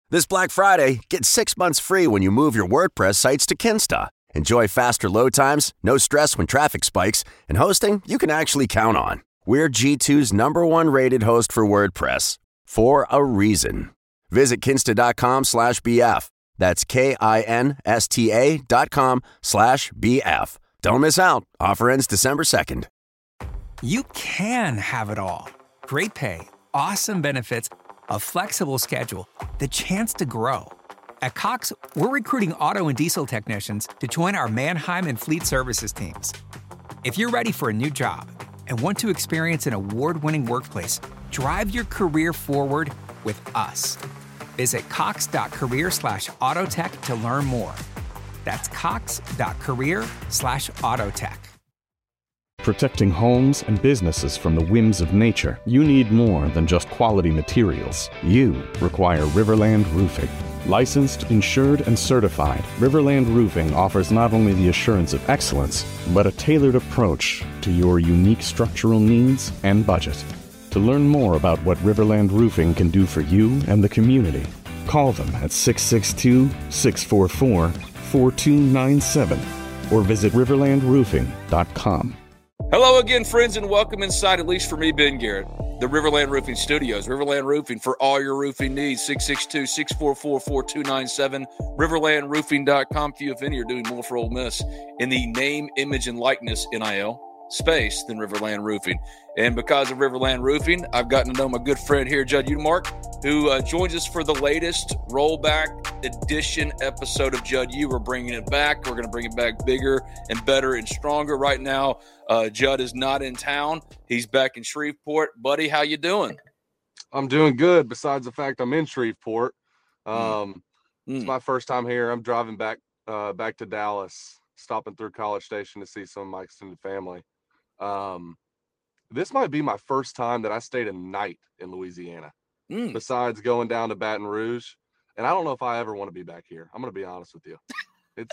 This Black Friday, get 6 months free when you move your WordPress sites to Kinsta. Enjoy faster load times, no stress when traffic spikes, and hosting you can actually count on. We're G2's #1 rated host for WordPress, for a reason. Visit kinsta.com/BF. That's KINSTA.com/BF. Don't miss out. Offer ends December 2nd. You can have it all. Great pay, awesome benefits, a flexible schedule, the chance to grow. At Cox, we're recruiting auto and diesel technicians to join our Mannheim and Fleet Services teams. If you're ready for a new job and want to experience an award-winning workplace, drive your career forward with us. Visit cox.career/autotech to learn more. That's cox.career/autotech. Protecting homes and businesses from the whims of nature, you need more than just quality materials. You require Riverland Roofing. Licensed, insured, and certified, Riverland Roofing offers not only the assurance of excellence, but a tailored approach to your unique structural needs and budget. To learn more about what Riverland Roofing can do for you and the community, call them at 662-644-4297 or visit riverlandroofing.com. Hello again, friends, and welcome inside, at least for me, Ben Garrett, the Riverland Roofing Studios. Riverland Roofing for all your roofing needs, 662-644-4297, riverlandroofing.com. Few, if any, are doing more for Ole Miss in the name, image, and likeness, NIL, space than Riverland Roofing. And because of Riverland Roofing, I've gotten to know my good friend here, Judd Udemark, who joins us for the latest rollback edition episode of Judd U. We're bringing it back. We're going to bring it back bigger and better and stronger. Right now, Judd is not in town. He's back in Shreveport. Buddy, how you doing? I'm doing good, besides the fact I'm in Shreveport. It's my first time here. I'm driving back to Dallas, stopping through College Station to see some of my extended family. This might be my first time that I stayed a night in Louisiana, besides going down to Baton Rouge. And I don't know if I ever want to be back here. I'm going to be honest with you. It's,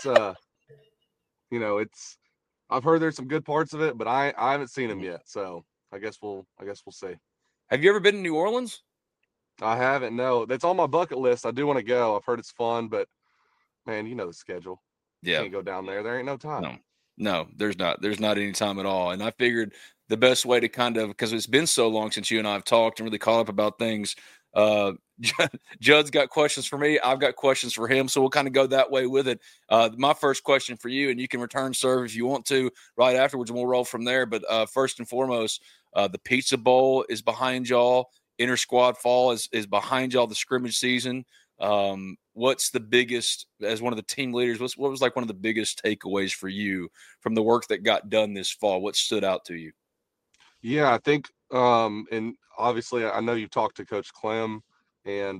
I've heard there's some good parts of it, but I haven't seen them yet. So I guess we'll see. Have you ever been to New Orleans? I haven't. No, that's on my bucket list. I do want to go. I've heard it's fun, but man, you know the schedule. Yeah. You can't go down there. There ain't no time. No, there's not any time at all. And I figured the best way to kind of, because it's been so long since you and I have talked and really caught up about things. Judd's got questions for me. I've got questions for him. So we'll kind of go that way with it. My first question for you, and you can return serve if you want to right afterwards, and we'll roll from there. But first and foremost, the Pizza Bowl is behind y'all. Inter-squad fall is behind y'all, the scrimmage season. What's the biggest, as one of the team leaders, what was like one of the biggest takeaways for you from the work that got done this fall? What stood out to you? Yeah, I think, and obviously I know you've talked to Coach Clem, and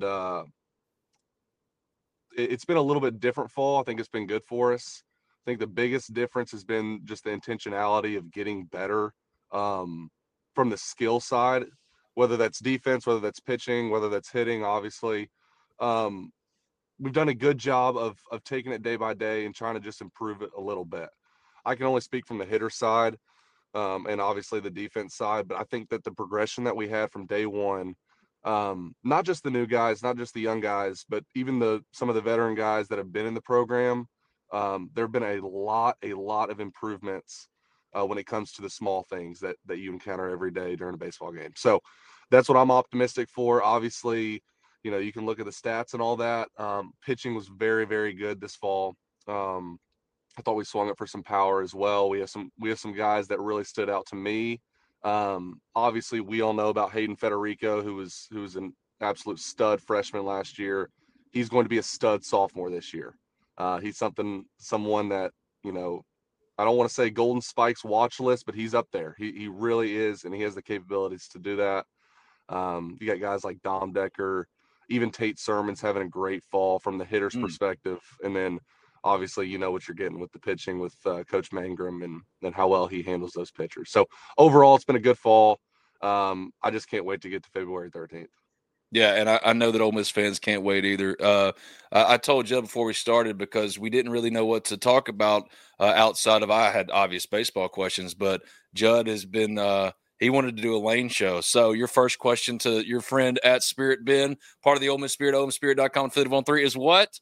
it's been a little bit different fall. I think it's been good for us. I think the biggest difference has been just the intentionality of getting better from the skill side, whether that's defense, whether that's pitching, whether that's hitting, obviously. We've done a good job of taking it day by day and trying to just improve it a little bit. I can only speak from the hitter side and obviously the defense side, but I think that the progression that we had from day one, not just the new guys, not just the young guys, but even some of the veteran guys that have been in the program, there have been a lot of improvements when it comes to the small things that you encounter every day during a baseball game. So that's what I'm optimistic for. Obviously, you can look at the stats and all that. Pitching was very, very good this fall. I thought we swung it for some power as well. We have some guys that really stood out to me. Obviously, we all know about Hayden Federico, who was an absolute stud freshman last year. He's going to be a stud sophomore this year. He's someone that, I don't want to say Golden Spikes watch list, but he's up there. He really is, and he has the capabilities to do that. You got guys like Dom Decker, even Tate Sermon's having a great fall from the hitter's perspective. And then obviously, you know what you're getting with the pitching with Coach Mangrum and how well he handles those pitchers. So overall, it's been a good fall. I just can't wait to get to February 13th. Yeah, and I know that Ole Miss fans can't wait either. I told Judd before we started, because we didn't really know what to talk about outside of, I had obvious baseball questions, but Judd has been He wanted to do a Lane show. So your first question to your friend at Spirit Ben, part of the Ole Miss Spirit, OleMissSpirit.com, affiliate on 3 is what?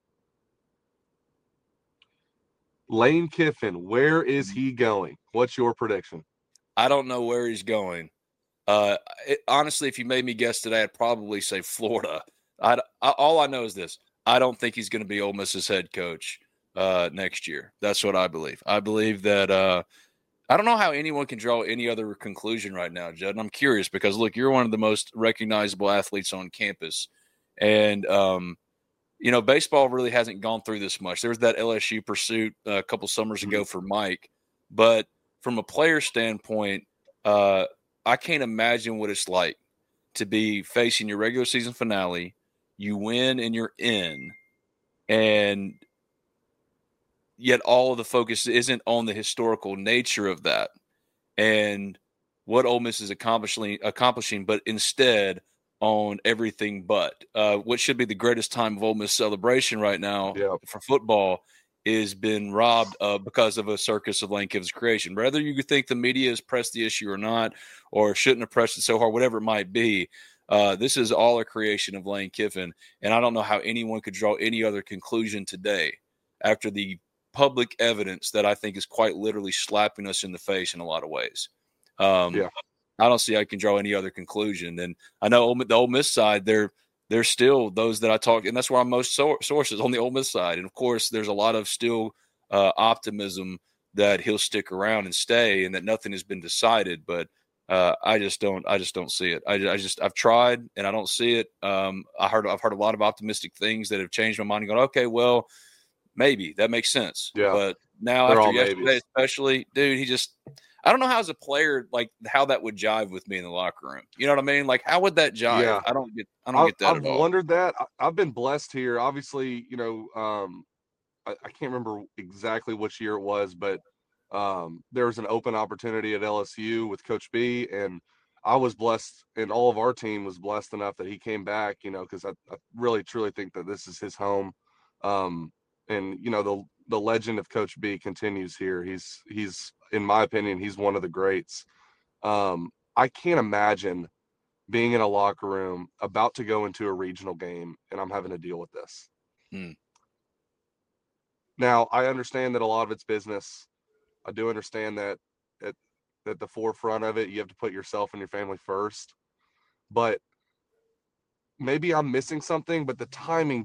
Lane Kiffin, where is he going? What's your prediction? I don't know where he's going. Honestly, if you made me guess today, I'd probably say Florida. All I know is this. I don't think he's going to be Ole Miss's head coach next year. That's what I believe. I believe that I don't know how anyone can draw any other conclusion right now, Judd. And I'm curious because, look, you're one of the most recognizable athletes on campus. And, baseball really hasn't gone through this much. There was that LSU pursuit a couple summers ago for Mike. But from a player standpoint, I can't imagine what it's like to be facing your regular season finale. You win and you're in. And yet all of the focus isn't on the historical nature of that and what Ole Miss is accomplishing, but instead on everything but. What should be the greatest time of Ole Miss celebration right now for football is been robbed because of a circus of Lane Kiffin's creation. Whether you think the media has pressed the issue or not, or shouldn't have pressed it so hard, whatever it might be, this is all a creation of Lane Kiffin, and I don't know how anyone could draw any other conclusion today after the public evidence that I think is quite literally slapping us in the face in a lot of ways. I don't see how I can draw any other conclusion. And I know the Ole Miss side, there's still those that I talk, and that's where I'm most sources on the Ole Miss side. And of course, there's a lot of still optimism that he'll stick around and stay, and that nothing has been decided. But I just don't see it. I've tried and I don't see it. I've heard a lot of optimistic things that have changed my mind and gone, okay, well, maybe that makes sense. Yeah. But now after yesterday, especially, dude, I don't know how as a player, like how that would jive with me in the locker room. You know what I mean? Like how would that jive? Yeah. I don't get that at all. I've wondered that. I've been blessed here. Obviously, I can't remember exactly which year it was, but there was an open opportunity at LSU with Coach B, and I was blessed, and all of our team was blessed enough that he came back, because I really truly think that this is his home. And the legend of Coach B continues here. He's in my opinion, he's one of the greats. I can't imagine being in a locker room about to go into a regional game and I'm having to deal with this. Now, I understand that a lot of it's business. I do understand that at the forefront of it, you have to put yourself and your family first. But maybe I'm missing something, but the timing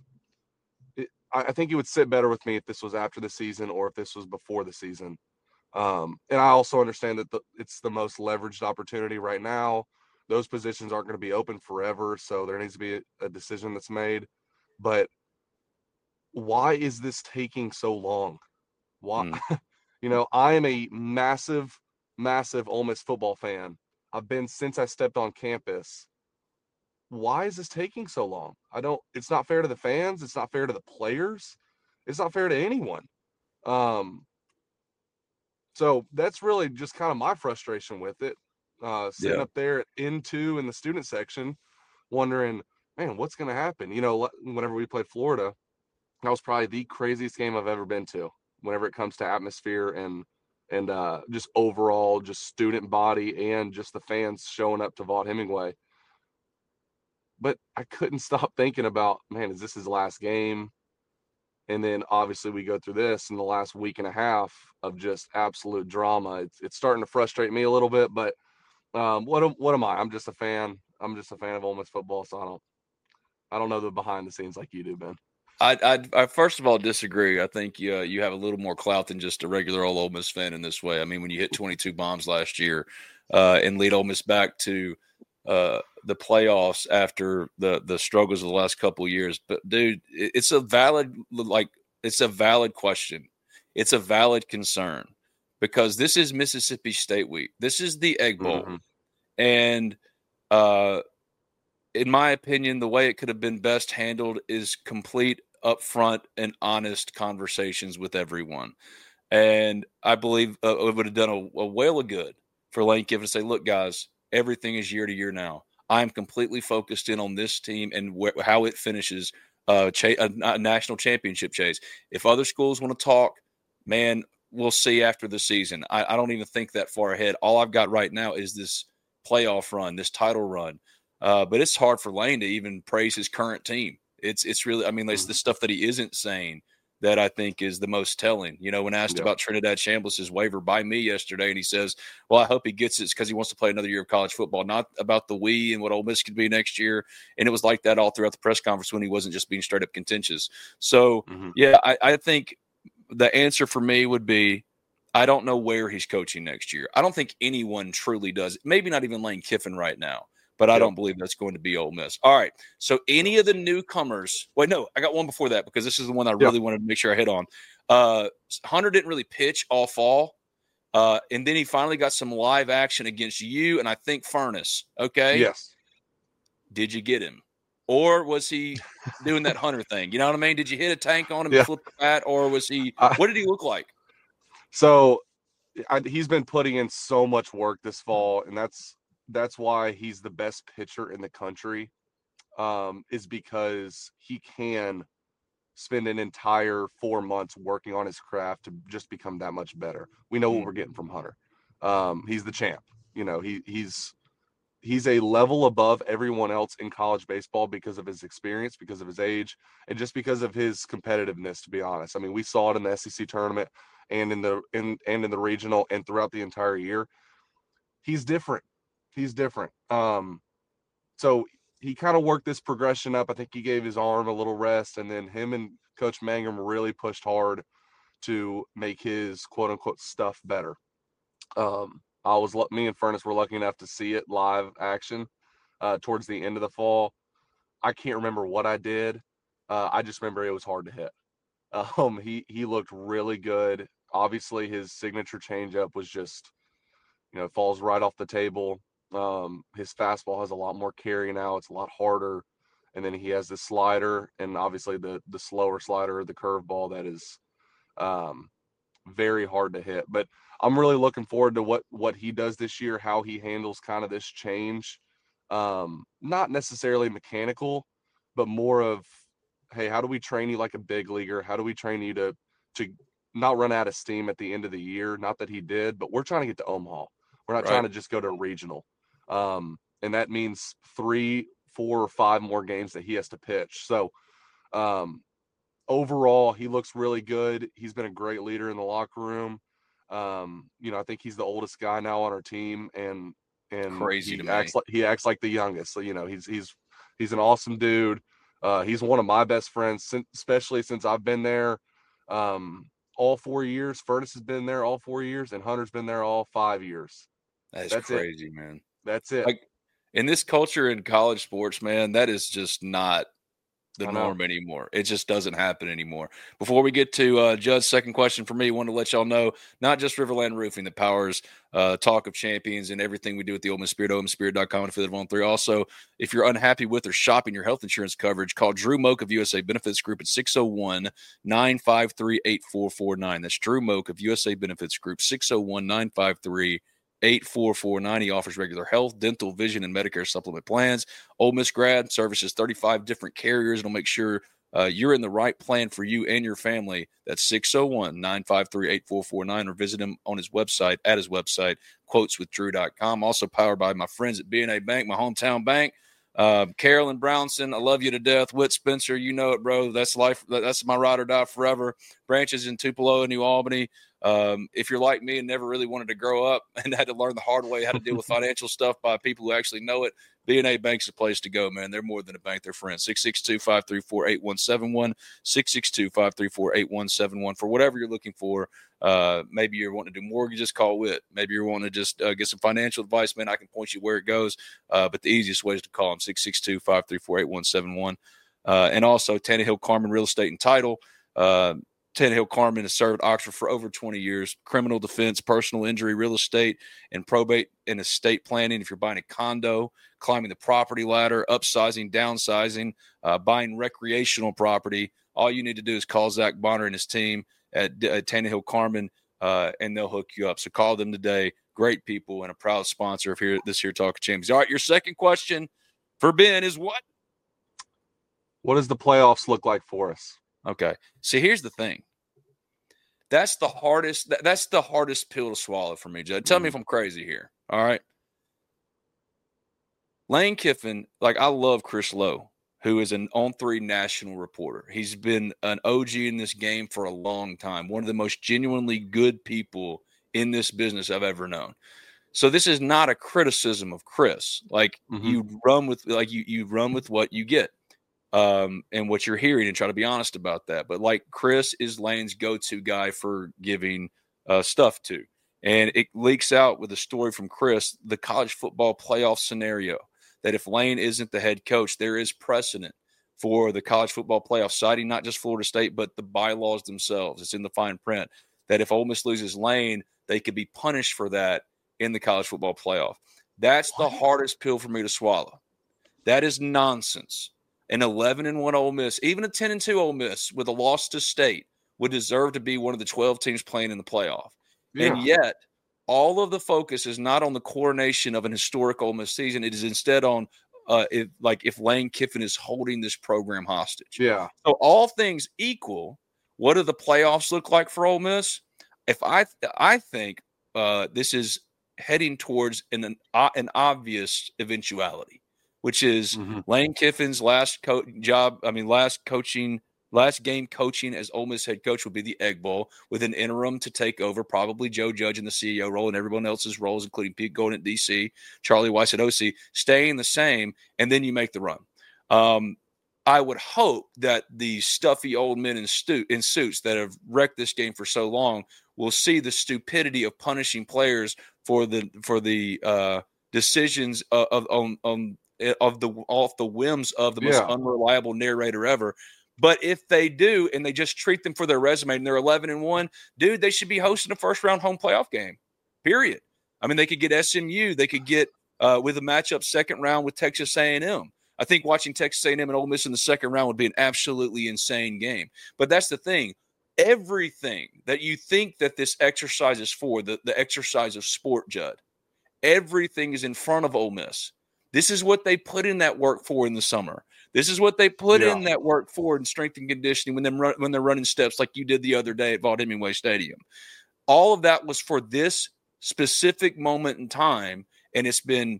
I think it would sit better with me if this was after the season or if this was before the season. And I also understand that it's the most leveraged opportunity right now. Those positions aren't going to be open forever, so there needs to be a decision that's made. But why is this taking so long? Why? I am a massive, massive Ole Miss football fan. I've been since I stepped on campus. Why is this taking so long? It's not fair to the fans. It's not fair to the players. It's not fair to anyone. So that's really just kind of my frustration with it. Sitting up there at N2 in the student section, wondering, man, what's going to happen? Whenever we played Florida, that was probably the craziest game I've ever been to whenever it comes to atmosphere and just overall just student body and just the fans showing up to Vaught-Hemingway. But I couldn't stop thinking about, man, is this his last game? And then obviously we go through this in the last week and a half of just absolute drama. It's starting to frustrate me a little bit, but what am I? I'm just a fan. I'm just a fan of Ole Miss football, so I don't know the behind the scenes like you do, Ben. I first of all disagree. I think you have a little more clout than just a regular Ole Miss fan in this way. I mean, when you hit 22 bombs last year and lead Ole Miss back to the playoffs after the struggles of the last couple of years. But dude, it's a valid question. It's a valid concern because this is Mississippi State week. This is the Egg Bowl. Mm-hmm. And in my opinion, the way it could have been best handled is complete upfront and honest conversations with everyone. And I believe it would have done a whale of good for Lane Kiffin to say, look, guys, everything is year to year now. I'm completely focused in on this team and how it finishes a national championship chase. If other schools want to talk, man, we'll see after the season. I don't even think that far ahead. All I've got right now is this playoff run, this title run. But it's hard for Lane to even praise his current team. It's really, I mean, it's the stuff that he isn't saying that I think is the most telling. You know, when asked about Trinidad Chambliss' waiver by me yesterday, and he says, well, I hope he gets it because he wants to play another year of college football, not about the we and what Ole Miss could be next year. And it was like that all throughout the press conference when he wasn't just being straight up contentious. So, yeah, I think the answer for me would be, I don't know where he's coaching next year. I don't think anyone truly does. Maybe not even Lane Kiffin right now. But I don't believe that's going to be Ole Miss. All right. So any of the newcomers – wait, no, I got one before that because this is the one I really wanted to make sure I hit on. Hunter didn't really pitch all fall, and then he finally got some live action against you and I think Furnace, okay? Yes. Did you get him? Or was he doing that Hunter thing? You know what I mean? Did you hit a tank on him and flip the bat, or was he – what did he look like? So he's been putting in so much work this fall, and that's why he's the best pitcher in the country, is because he can spend an entire 4 months working on his craft to just become that much better. We know what we're getting from Hunter. He's the champ. You know, he's a level above everyone else in college baseball because of his experience, because of his age, and just because of his competitiveness, to be honest. I mean, we saw it in the SEC tournament and in the regional and throughout the entire year. He's different. He's different. So he kind of worked this progression up. I think he gave his arm a little rest, and then him and Coach Mangum really pushed to make his quote unquote stuff better. Me and Furnace were lucky enough to see it live action towards the end of the fall. I can't remember what I did. I just remember it was hard to hit. He looked really good. Obviously, his signature changeup was just, falls right off the table. His fastball has a lot more carry now. It's a lot harder. And then he has the slider and obviously the slower slider, the curveball that is very hard to hit. But I'm really looking forward to what he does this year, how he handles kind of this change. Not necessarily mechanical, but more of, hey, how do we train you like a big leaguer? How do we train you to not run out of steam at the end of the year? Not that he did, but we're trying to get to Omaha. We're not trying to just go to a regional. And that means 3, 4, or 5 more games that he has to pitch. So overall, he looks really good. He's been a great leader in the locker room. I think he's the oldest guy now on our team, and crazy he acts like the youngest. So, he's an awesome dude. He's one of my best friends, especially since I've been there all 4 years. Furnace has been there all 4 years, and Hunter's been there all 5 years. That's crazy, man. That's it. Like in this culture in college sports, man, that is just not the norm anymore. It just doesn't happen anymore. Before we get to Judd's second question for me, I want to let y'all know, not just Riverland Roofing that powers Talk of Champions and everything we do with the Ole Miss Spirit, OleMissSpirit.com and affiliate of On3. Also, if you're unhappy with or shopping your health insurance coverage, call Drew Moak of USA Benefits Group at 601-953-8449. That's Drew Moak of USA Benefits Group, 601-953-8449. He offers regular health, dental, vision, and Medicare supplement plans. Ole Miss grad services 35 different carriers. It'll make sure you're in the right plan for you and your family. That's 601-953-8449, or visit him on his website, quoteswithdrew.com. Also powered by my friends at BNA Bank, my hometown bank. Carolyn Brownson, I love you to death. Whit Spencer, you know it, bro. That's life. That's my ride or die forever. Branches in Tupelo and New Albany. If you're like me and never really wanted to grow up and had to learn the hard way how to deal with financial stuff by people who actually know it, BNA Bank's the place to go, man. They're more than a bank. They're friends. 662-534-8171, 662-534-8171. For whatever you're looking for, maybe you're wanting to do mortgages, call Whit. Maybe you're wanting to just get some financial advice, man. I can point you where it goes. But the easiest way is to call them, 662-534-8171. And also Tannehill Carmen Real Estate and Title. Tannehill Carmen has served Oxford for over 20 years. Criminal defense, personal injury, real estate, and probate and estate planning. If you're buying a condo, climbing the property ladder, upsizing, downsizing, buying recreational property, all you need to do is call Zach Bonner and his team at Tannehill Carmen, and they'll hook you up. So call them today. Great people and a proud sponsor of this here Talk of Champions. All right, your second question for Ben is what? What does the playoffs look like for us? Okay. See, here's the thing. That's the hardest. That's the hardest pill to swallow for me, Judd. Tell me if I'm crazy here. All right. Lane Kiffin, like I love Chris Lowe, who is an On3 national reporter. He's been an OG in this game for a long time. One of the most genuinely good people in this business I've ever known. So this is not a criticism of Chris. Like you run with you run with what you get. And what you're hearing and try to be honest about that. But like Chris is Lane's go-to guy for giving stuff to. And it leaks out with a story from Chris, the college football playoff scenario, that if Lane isn't the head coach, there is precedent for the college football playoff, citing not just Florida State, but the bylaws themselves. It's in the fine print that if Ole Miss loses Lane, they could be punished for that in the college football playoff. That's the hardest pill for me to swallow. That is nonsense. An 11-1 Ole Miss, even a 10-2 Ole Miss with a loss to State would deserve to be one of the 12 teams playing in the playoff. Yeah. And yet, all of the focus is not on the coronation of an historic Ole Miss season. It is instead on if Lane Kiffin is holding this program hostage. Yeah. So all things equal, what do the playoffs look like for Ole Miss? If I think this is heading towards an obvious eventuality, which is Lane Kiffin's last game coaching as Ole Miss head coach will be the Egg Bowl with an interim to take over, probably Joe Judge in the CEO role and everyone else's roles, including Pete Golden at DC, Charlie Weiss at OC, staying the same, and then you make the run. I would hope that the stuffy old men in suits that have wrecked this game for so long will see the stupidity of punishing players for the decisions off the whims of the most unreliable narrator ever. But if they do, and they just treat them for their resume, and they're 11-1, dude, they should be hosting a first-round home playoff game, period. I mean, they could get SMU. They could get, with a matchup, second round with Texas A&M. I think watching Texas A&M and Ole Miss in the second round would be an absolutely insane game. But that's the thing. Everything that you think that this exercise is for, the exercise of sport, Judd, everything is in front of Ole Miss. This is what they put in that work for in the summer. This is what they put in that work for in strength and conditioning when they're running steps like you did the other day at Vaught-Hemingway Stadium. All of that was for this specific moment in time, and it's been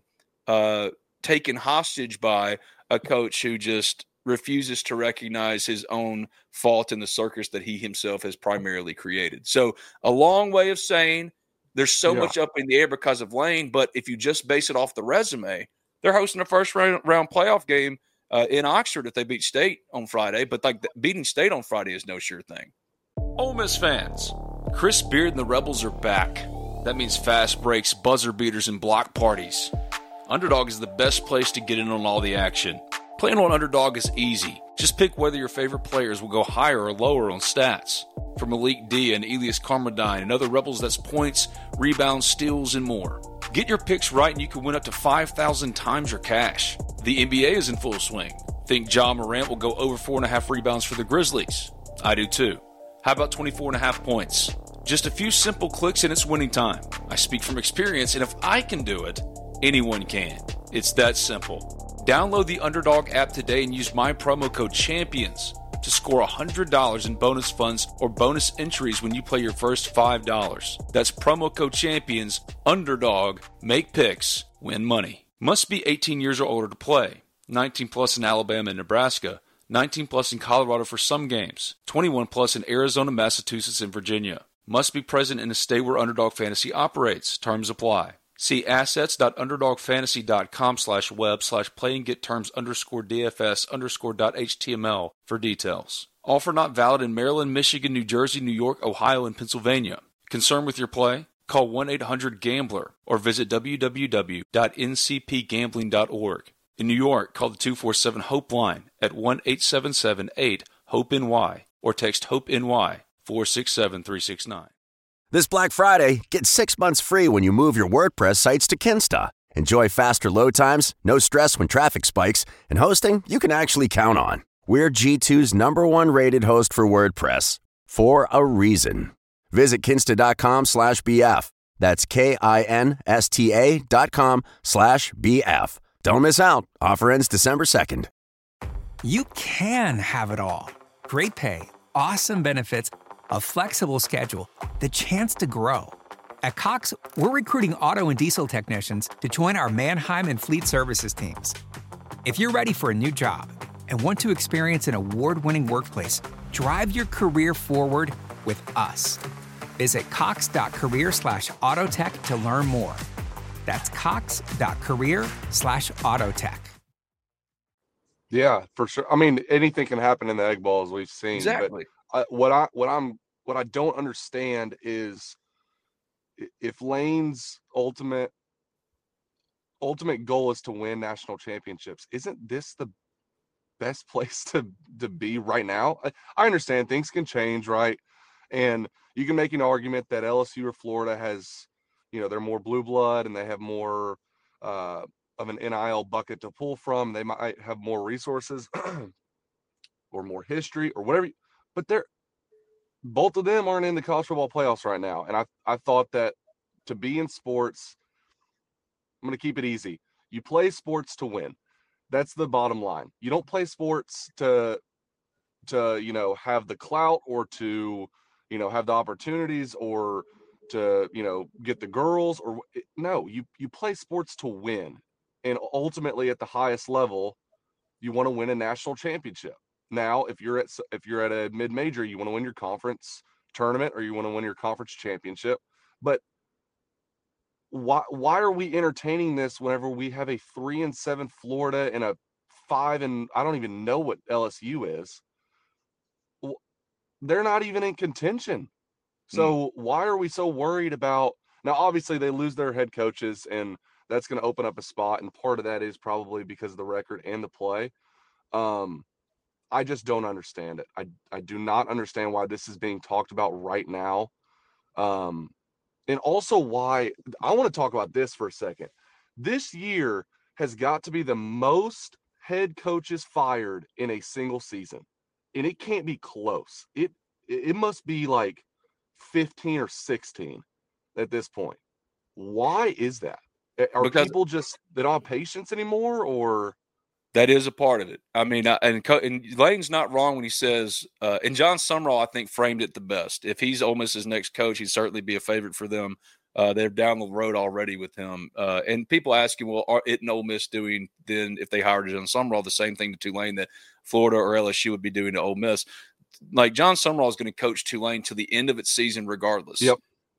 taken hostage by a coach who just refuses to recognize his own fault in the circus that he himself has primarily created. So a long way of saying there's so much up in the air because of Lane, but if you just base it off the resume, they're hosting a first round playoff game in Oxford if they beat State on Friday, but beating State on Friday is no sure thing. Ole Miss fans, Chris Beard and the Rebels are back. That means fast breaks, buzzer beaters, and block parties. Underdog is the best place to get in on all the action. Playing on Underdog is easy. Just pick whether your favorite players will go higher or lower on stats. From Malik D and Elias Carmodine and other Rebels, that's points, rebounds, steals, and more. Get your picks right and you can win up to 5,000 times your cash. The NBA is in full swing. Think Ja Morant will go over 4.5 rebounds for the Grizzlies? I do too. How about 24.5 points? Just a few simple clicks and it's winning time. I speak from experience, and if I can do it, anyone can. It's that simple. Download the Underdog app today and use my promo code CHAMPIONS to score $100 in bonus funds or bonus entries when you play your first $5. That's promo code CHAMPIONS, Underdog, make picks, win money. Must be 18 years or older to play. 19 plus in Alabama and Nebraska. 19 plus in Colorado for some games. 21 plus in Arizona, Massachusetts, and Virginia. Must be present in a state where Underdog Fantasy operates. Terms apply. See assets.underdogfantasy.com/web/play-and-get-terms_DFS_.html for details. Offer not valid in Maryland, Michigan, New Jersey, New York, Ohio, and Pennsylvania. Concerned with your play? Call 1-800-GAMBLER or visit www.ncpgambling.org. In New York, call the 247-HOPE line at 1-877-8-HOPE-NY or text HOPE-NY 467-369. This Black Friday, get 6 months free when you move your WordPress sites to Kinsta. Enjoy faster load times, no stress when traffic spikes, and hosting you can actually count on. We're G2's #1 rated host for WordPress, for a reason. Visit kinsta.com/BF. That's KINSTA.com/BF. Don't miss out. Offer ends December 2nd. You can have it all. Great pay, awesome benefits, a flexible schedule, the chance to grow. At Cox, we're recruiting auto and diesel technicians to join our Mannheim and Fleet Services teams. If you're ready for a new job and want to experience an award-winning workplace, drive your career forward with us. Visit cox.career/autotech to learn more. That's cox.career/autotech. Yeah, for sure. I mean, anything can happen in the Egg Bowl, as we've seen. Exactly. But what I don't understand is if Lane's ultimate goal is to win national championships, isn't this the best place to be right now? I understand things can change, right? And you can make an argument that LSU or Florida has, they're more blue blood and they have more of an NIL bucket to pull from. They might have more resources or more history or whatever. But both of them aren't in the college football playoffs right now. And I thought that to be in sports, I'm going to keep it easy. You play sports to win. That's the bottom line. You don't play sports to have the clout or to, have the opportunities or to, get the girls no, you play sports to win. And ultimately at the highest level, you want to win a national championship. Now, if you're at a mid-major, you want to win your conference tournament or you want to win your conference championship. But why are we entertaining this whenever we have a 3-7 Florida and a 5 and I don't even know what LSU is? They're not even in contention. So why are we so worried about now? Obviously, they lose their head coaches, and that's going to open up a spot. And part of that is probably because of the record and the play. I just don't understand it. I do not understand why this is being talked about right now. And also why I want to talk about this for a second. This year has got to be the most head coaches fired in a single season. And it can't be close. It must be like 15 or 16 at this point. Why is that? Are people just they don't have patience anymore, or? That is a part of it. I mean, and Lane's not wrong when he says, and John Sumrall, I think, framed it the best. If he's Ole Miss's next coach, he'd certainly be a favorite for them. They're down the road already with him. And people ask him, well, isn't Ole Miss doing then, if they hired John Sumrall, the same thing to Tulane that Florida or LSU would be doing to Ole Miss? Like, John Sumrall is going to coach Tulane to the end of its season regardless. Yep.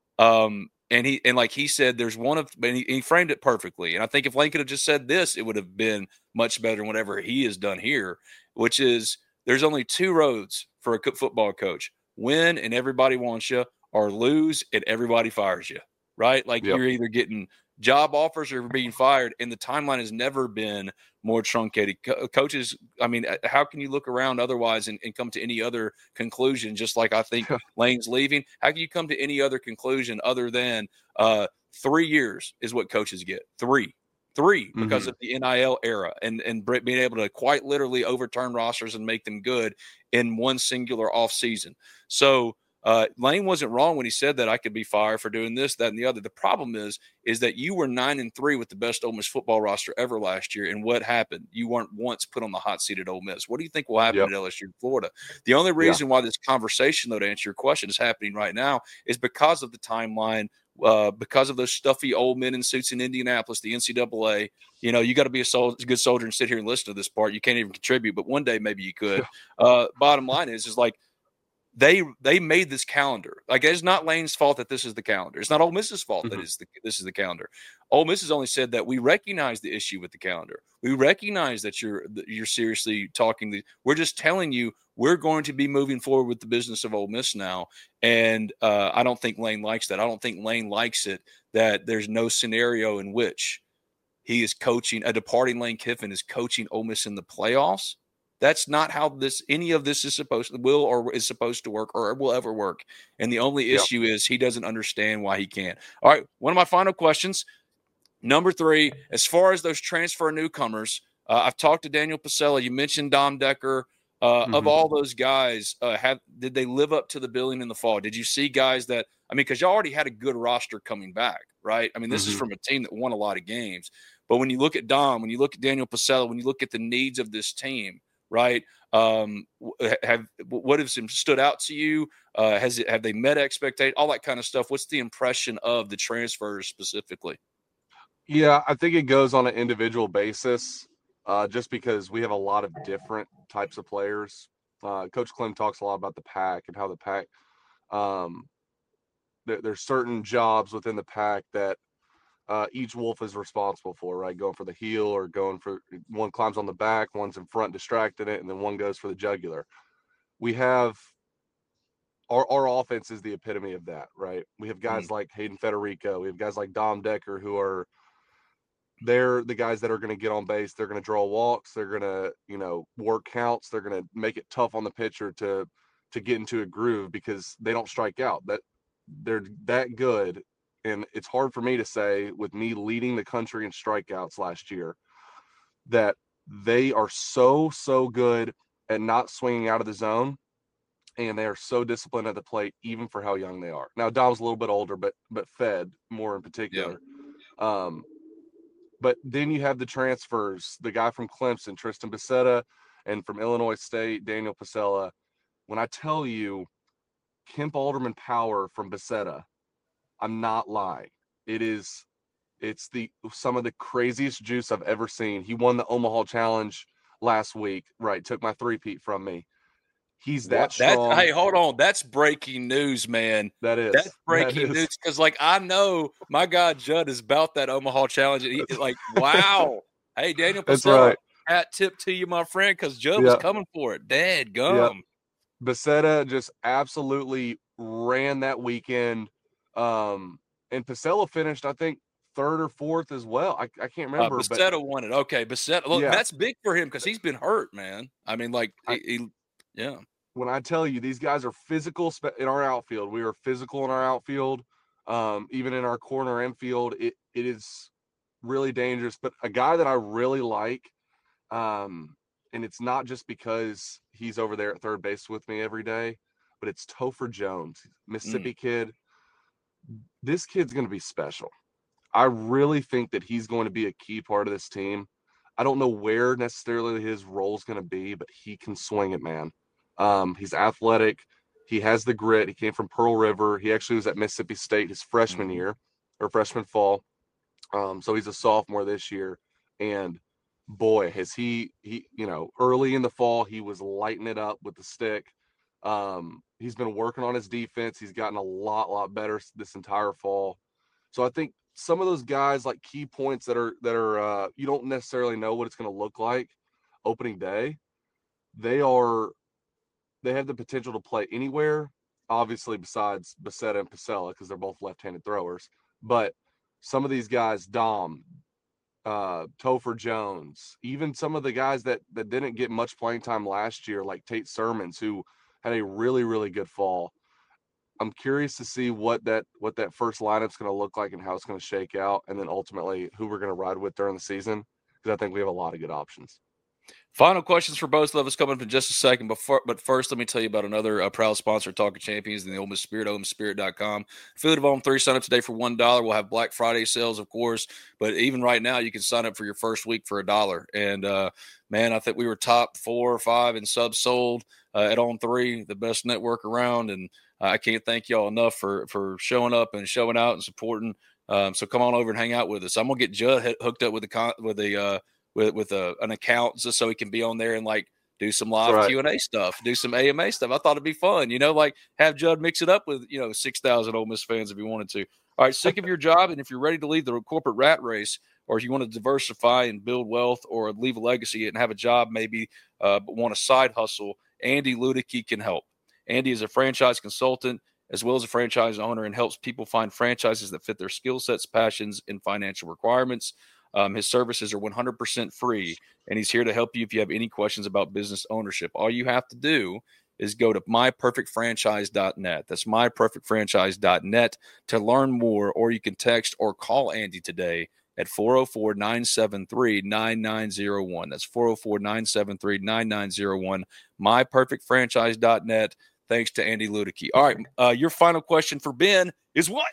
And like he said, there's he framed it perfectly. And I think if Lane could have just said this, it would have been much better than whatever he has done here, which is there's only two roads for a football coach: win and everybody wants you, or lose and everybody fires you, right? Like You're either getting job offers or being fired. And the timeline has never been more truncated. Coaches, I mean, how can you look around otherwise and come to any other conclusion? Just like I think Lane's leaving. How can you come to any other conclusion other than 3 years is what coaches get? Three because of the NIL era and being able to quite literally overturn rosters and make them good in one singular off season. So Lane wasn't wrong when he said that I could be fired for doing this, that, and the other. The problem is that you were 9-3 with the best Ole Miss football roster ever last year. And what happened? You weren't once put on the hot seat at Ole Miss. What do you think will happen at LSU and Florida? The only reason why this conversation, though, to answer your question, is happening right now is because of the timeline, because of those stuffy old men in suits in Indianapolis, the NCAA. You got to be a good soldier and sit here and listen to this part. You can't even contribute, but one day maybe you could. Bottom line is like, They made this calendar. Like, it's not Lane's fault that this is the calendar. It's not Ole Miss's fault that this is the calendar. Ole Miss has only said that we recognize the issue with the calendar. We recognize that you're seriously talking. We're just telling you we're going to be moving forward with the business of Ole Miss now. And I don't think Lane likes that. I don't think Lane likes it that there's no scenario in which he is coaching, a departing Lane Kiffin is coaching Ole Miss in the playoffs. That's not how any of this is supposed to work or will ever work. And the only issue is he doesn't understand why he can't. All right, one of my final questions, number 3, as far as those transfer newcomers, I've talked to Daniel Pasella. You mentioned Dom Decker. Of all those guys, did they live up to the billing in the fall? Did you see guys that – because you already had a good roster coming back, right? This is from a team that won a lot of games. But when you look at Dom, when you look at Daniel Pasella, when you look at the needs of this team, right? What has stood out to you? Have they met expectations? All that kind of stuff. What's the impression of the transfers specifically? Yeah, I think it goes on an individual basis, just because we have a lot of different types of players. Coach Clem talks a lot about the pack and how the pack, there's certain jobs within the pack that each wolf is responsible for, right? Going for the heel, or going for one climbs on the back, one's in front distracting it, and then one goes for the jugular. We have our offense is the epitome of that, right? We have guys like Hayden Federico. We have guys like Dom Decker, who are they're the guys that are going to get on base. They're going to draw walks. They're going to, work counts. They're going to make it tough on the pitcher to get into a groove, because they don't strike out. That they're that good. And it's hard for me to say, with me leading the country in strikeouts last year, that they are so good at not swinging out of the zone, and they are so disciplined at the plate, even for how young they are. Now, Dom's a little bit older, but Fed more in particular. Yeah. But then you have the transfers, the guy from Clemson, Tristan Becerra, and from Illinois State, Daniel Pasella. When I tell you Kemp Alderman power from Becerra, I'm not lying. It's some of the craziest juice I've ever seen. He won the Omaha Challenge last week, right? Took my three-peat from me. He's that strong. Hey, hold on. That's breaking news, man. That's breaking news, because, I know my guy Judd is about that Omaha Challenge. Wow. Hey, Daniel Pasella, right. Hat tip to you, my friend, because Judd was coming for it. Dad gum. Becerra just absolutely ran that weekend. And Pasella finished, I think, third or fourth as well. I can't remember. Becerra won it. Okay, Becerra. Look, that's big for him, because he's been hurt, man. I mean, yeah. When I tell you, these guys are physical in our outfield. We are physical in our outfield. Even in our corner infield, it is really dangerous. But a guy that I really like, and it's not just because he's over there at third base with me every day, but it's Topher Jones, Mississippi kid. This kid's going to be special. I really think that he's going to be a key part of this team. I don't know where necessarily his role is going to be, but he can swing it, man. He's athletic. He has the grit. He came from Pearl River. He actually was at Mississippi State his freshman year, or freshman fall. So he's a sophomore this year. And boy, has he early in the fall, he was lighting it up with the stick. He's been working on his defense. He's gotten a lot better this entire fall. So I think some of those guys, like key points that are you don't necessarily know what it's going to look like opening day. They have the potential to play anywhere, obviously, besides Becerra and Pasella, because they're both left-handed throwers. But some of these guys, Dom, Topher Jones, even some of the guys that didn't get much playing time last year, like Tate Sermons, who had a really, really good fall. I'm curious to see what that first lineup's going to look like and how it's going to shake out, and then ultimately who we're going to ride with during the season, because I think we have a lot of good options. Final questions for both of us coming up in just a second. But first, let me tell you about another proud sponsor of Talking Champions, and the Ole Miss Spirit, OleMissSpirit.com. Affiliate of Home 3, sign up today for $1. We'll have Black Friday sales, of course. But even right now, you can sign up for your first week for $1. And, man, I think we were top 4 or 5 in subs sold at On 3, the best network around. And I can't thank y'all enough for showing up and showing out and supporting. So come on over and hang out with us. I'm going to get Judd hooked up with an account, just so he can be on there and do some live Q&A stuff, do some AMA stuff. I thought it'd be fun, have Judd mix it up with 6,000 Ole Miss fans if you wanted to. All right, sick of your job, and if you're ready to leave the corporate rat race, or if you want to diversify and build wealth, or leave a legacy and have a job maybe, but want a side hustle, Andy Ludicky can help. Andy is a franchise consultant as well as a franchise owner, and helps people find franchises that fit their skill sets, passions, and financial requirements. His services are 100% free, and he's here to help you if you have any questions about business ownership. All you have to do is go to myperfectfranchise.net. That's myperfectfranchise.net to learn more, or you can text or call Andy today at 404-973-9901. That's 404-973-9901, myperfectfranchise.net. Thanks to Andy Ludicky. All right, your final question for Ben is what?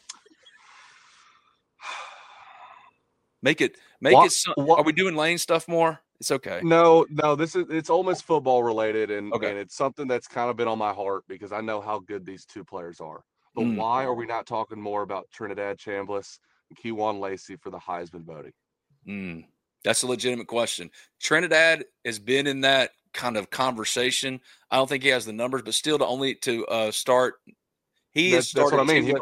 Make it. Are we doing lane stuff more? It's okay. No, it's Ole Miss football related, and Okay. it's something that's kind of been on my heart because I know how good these two players are. But why are we not talking more about Trinidad Chambliss and Kewan Lacey for the Heisman voting? That's a legitimate question. Trinidad has been in that kind of conversation. I don't think he has the numbers, but still to start. That's what I mean.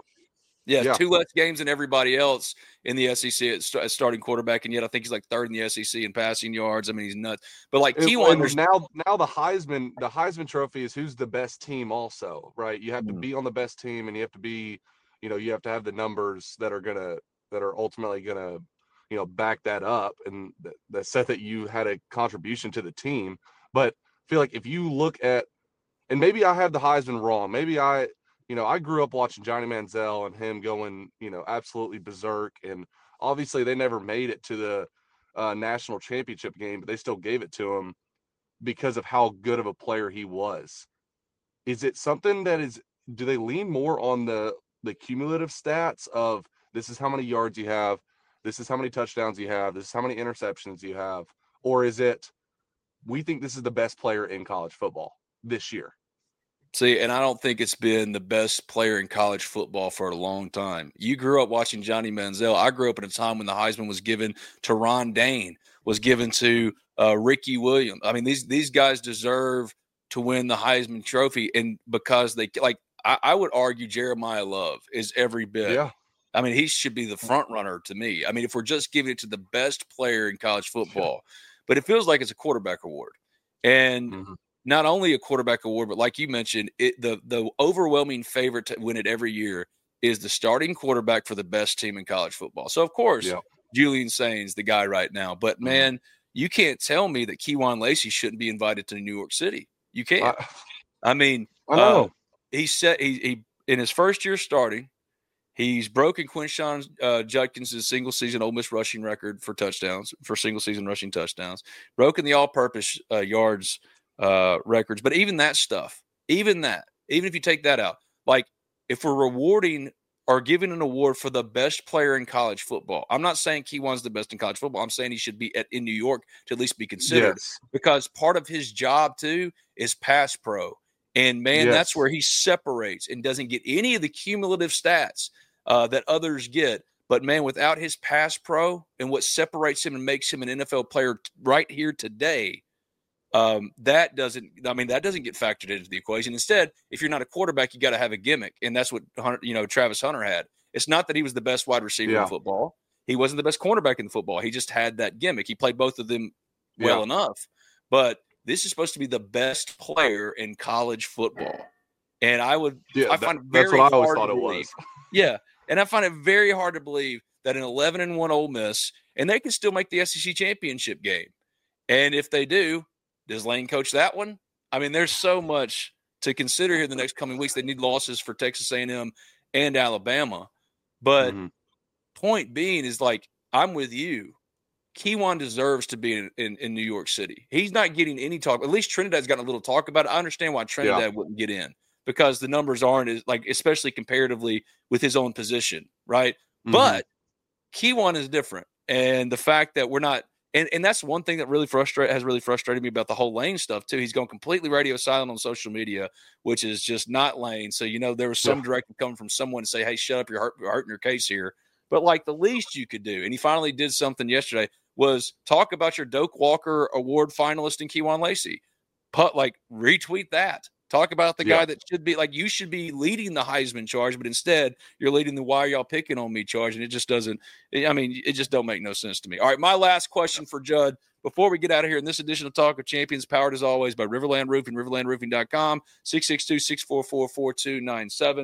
Two less games than everybody else in the SEC at starting quarterback, and yet I think he's like third in the SEC in passing yards. I mean, he's nuts. But like Kewan, now the Heisman Trophy is who's the best team. Also, right? You have to be on the best team, and you have to be, you have to have the numbers that are ultimately gonna, back that up, and that said that you had a contribution to the team. But I feel like if you look at, and maybe I have the Heisman wrong. Maybe I grew up watching Johnny Manziel and him going, absolutely berserk. And obviously they never made it to the national championship game, but they still gave it to him because of how good of a player he was. Is it something do they lean more on the cumulative stats of this is how many yards you have, this is how many touchdowns you have, this is how many interceptions you have? Or is it, we think this is the best player in college football this year? See, and I don't think it's been the best player in college football for a long time. You grew up watching Johnny Manziel. I grew up at a time when the Heisman was given to Ron Dane, was given to Ricky Williams. I mean, these guys deserve to win the Heisman Trophy, and because I would argue Jeremiah Love is every bit. Yeah. I mean, he should be the front runner to me. I mean, if we're just giving it to the best player in college football, but it feels like it's a quarterback award, and not only a quarterback award, but like you mentioned, the overwhelming favorite to win it every year is the starting quarterback for the best team in college football. So, of course, Julian Sainz, the guy right now. But, man, you can't tell me that Kewan Lacey shouldn't be invited to New York City. You can't. I mean, I know. He in his first year starting, he's broken Quinshon Judkins' single-season Ole Miss rushing record for single-season rushing touchdowns, broken the all-purpose yards records. But even that stuff, even if you take that out, like if we're rewarding or giving an award for the best player in college football, I'm not saying Kewan's the best in college football. I'm saying he should be in New York to at least be considered, because part of his job too is pass pro. And man, that's where he separates and doesn't get any of the cumulative stats that others get. But man, without his pass pro and what separates him and makes him an NFL player right here today, that doesn't get factored into the equation. Instead, if you're not a quarterback, you got to have a gimmick, and that's what Travis Hunter had. It's not that he was the best wide receiver in football. He wasn't the best cornerback in football. He just had that gimmick. He played both of them well enough. But this is supposed to be the best player in college football, and I find it very hard to believe. Yeah, and I find it very hard to believe that an 11-1 Ole Miss, and they can still make the SEC championship game, and if they do, does Lane coach that one? I mean, there's so much to consider here in the next coming weeks. They need losses for Texas A&M and Alabama. But point being is, like, I'm with you. Kewan deserves to be in New York City. He's not getting any talk. At least Trinidad's gotten a little talk about it. I understand why Trinidad wouldn't get in, because the numbers aren't especially comparatively with his own position, right? But Kewan is different. And the fact that we're not, and that's one thing that has really frustrated me about the whole Lane stuff too. He's gone completely radio silent on social media, which is just not Lane. So, there was some directive coming from someone to say, hey, shut up, you're hurting your case here. But like, the least you could do, and he finally did something yesterday, was talk about your Doak Walker Award finalist in Kewan Lacey. Retweet that. Talk about the guy that should be, like, you should be leading the Heisman charge, but instead you're leading the why are y'all picking on me charge, and it just doesn't – it just don't make no sense to me. All right, my last question for Judd before we get out of here in this edition of Talk of Champions, powered as always by Riverland Roofing, riverlandroofing.com, 662-644-4297.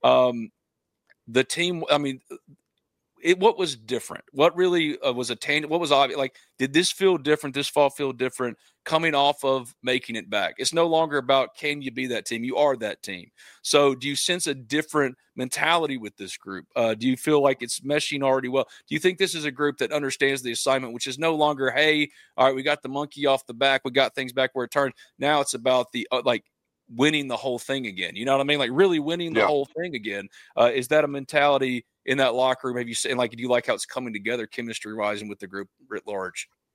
The team – what was different? What really was attained? What was obvious? Like, did this feel different? This fall feel different coming off of making it back? It's no longer about can you be that team? You are that team. So do you sense a different mentality with this group? Do you feel like it's meshing already well? Do you think this is a group that understands the assignment, which is no longer, hey, all right, we got the monkey off the back. We got things back where it turned. Now it's about the winning the whole thing again. You know what I mean? Like, really winning the whole thing again. Is that a mentality in that locker room? Have you seen, do you like how it's coming together chemistry-wise and with the group writ large?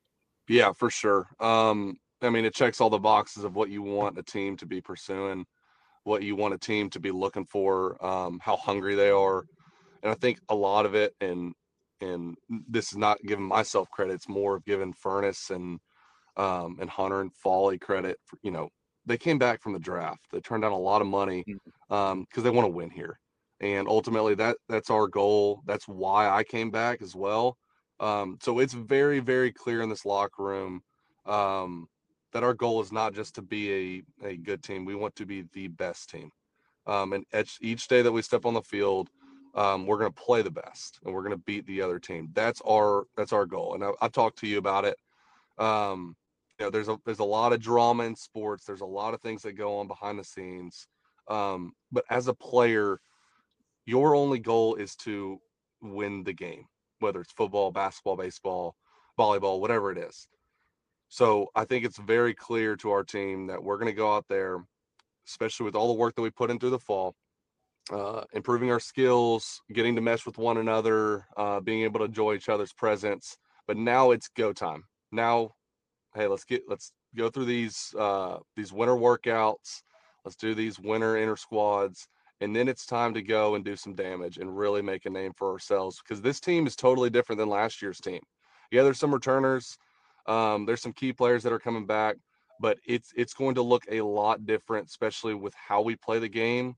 Yeah, for sure. I mean, it checks all the boxes of what you want a team to be pursuing, what you want a team to be looking for, how hungry they are. And I think a lot of it, and this is not giving myself credit, it's more of giving Furness and Hunter and Foley credit for, they came back from the draft. They turned down a lot of money because they want to win here. And ultimately that's our goal. That's why I came back as well. So it's very, very clear in this locker room that our goal is not just to be a good team. We want to be the best team. And each day that we step on the field, we're going to play the best and we're going to beat the other team. That's our goal. And I've talked to you about it. There's a lot of drama in sports. There's a lot of things that go on behind the scenes. But as a player, your only goal is to win the game, whether it's football, basketball, baseball, volleyball, whatever it is. So I think it's very clear to our team that we're going to go out there, especially with all the work that we put in through the fall, improving our skills, getting to mesh with one another, being able to enjoy each other's presence. But now it's go time. Now, hey, let's go through these winter workouts. Let's do these winter inter squads. And then it's time to go and do some damage and really make a name for ourselves, because this team is totally different than last year's team. Yeah, there's some returners. There's some key players that are coming back, but it's going to look a lot different, especially with how we play the game,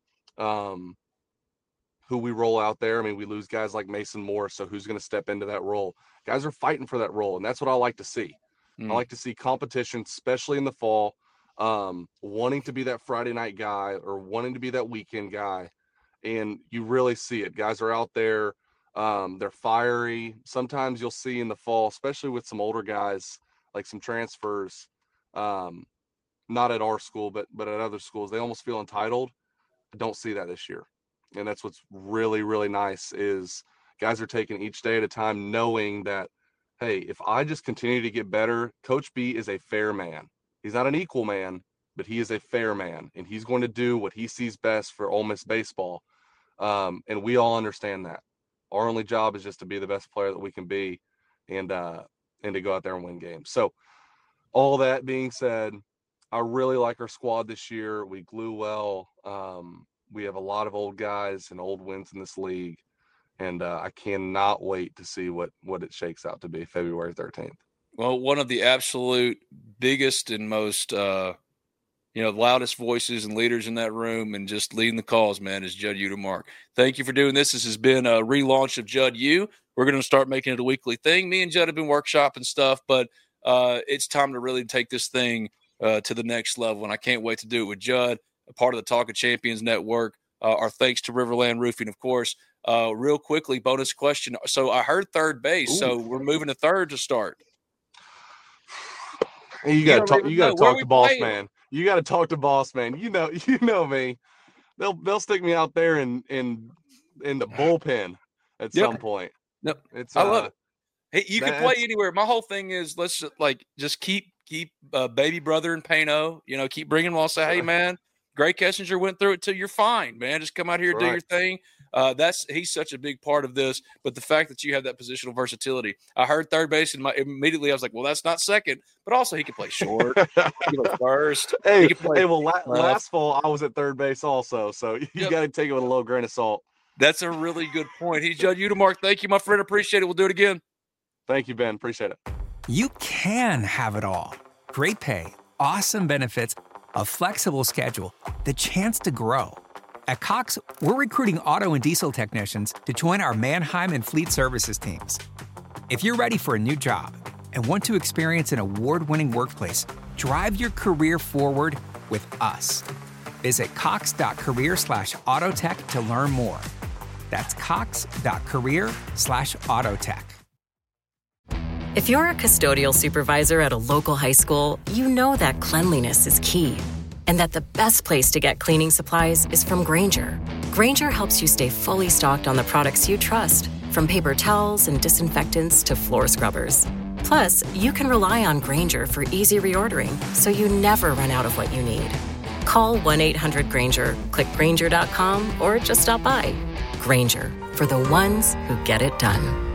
who we roll out there. I mean, we lose guys like Mason Morris, so who's going to step into that role? Guys are fighting for that role, and that's what I like to see. I like to see competition, especially in the fall, wanting to be that Friday night guy or wanting to be that weekend guy. And you really see it. Guys are out there. They're fiery. Sometimes you'll see in the fall, especially with some older guys, like some transfers, not at our school, but at other schools, they almost feel entitled. I don't see that this year. And that's what's really, really nice is guys are taking each day at a time, knowing that, hey, if I just continue to get better, Coach B is a fair man. He's not an equal man, but he is a fair man, and he's going to do what he sees best for Ole Miss baseball. And we all understand that. Our only job is just to be the best player that we can be and to go out there and win games. So all that being said, I really like our squad this year. We glue well. We have a lot of old guys and old wins in this league. And I cannot wait to see what it shakes out to be February 13th. Well, one of the absolute biggest and most, loudest voices and leaders in that room and just leading the calls, man, is Judd Utermark. Thank you for doing this. This has been a relaunch of Judd U. We're going to start making it a weekly thing. Me and Judd have been workshopping stuff, but it's time to really take this thing to the next level, and I can't wait to do it with Judd, a part of the Talk of Champions Network. Our thanks to Riverland Roofing, of course. Real quickly, bonus question. So I heard third base, so we're moving to third to start. Hey, you got to talk to Boss Man. You got to talk to Boss Man. You know me. They'll stick me out there in the bullpen at some point. Yep. I love it. Hey, you can play anywhere. My whole thing is let's just keep baby brother and Pano. Keep bringing them all. Say, hey man, Gray Kessinger went through it too. You're fine, man. Just come out here and do your thing. He's such a big part of this. But the fact that you have that positional versatility, I heard third base and immediately I was like, well, that's not second, but also he can play short, he can play first. Last fall I was at third base also, so you got to take it with a low grain of salt. That's a really good point. He's Judd Utermark. Thank you, my friend. Appreciate it. We'll do it again. Thank you, Ben. Appreciate it. You can have it all. Great pay, awesome benefits, a flexible schedule, the chance to grow. At Cox, we're recruiting auto and diesel technicians to join our Mannheim and Fleet Services teams. If you're ready for a new job and want to experience an award-winning workplace, drive your career forward with us. Visit cox.career/autotech to learn more. That's cox.career/autotech. If you're a custodial supervisor at a local high school, you know that cleanliness is key. And that the best place to get cleaning supplies is from Grainger. Grainger helps you stay fully stocked on the products you trust, from paper towels and disinfectants to floor scrubbers. Plus, you can rely on Grainger for easy reordering, so you never run out of what you need. Call 1-800-GRAINGER, click Grainger.com, or just stop by. Grainger, for the ones who get it done.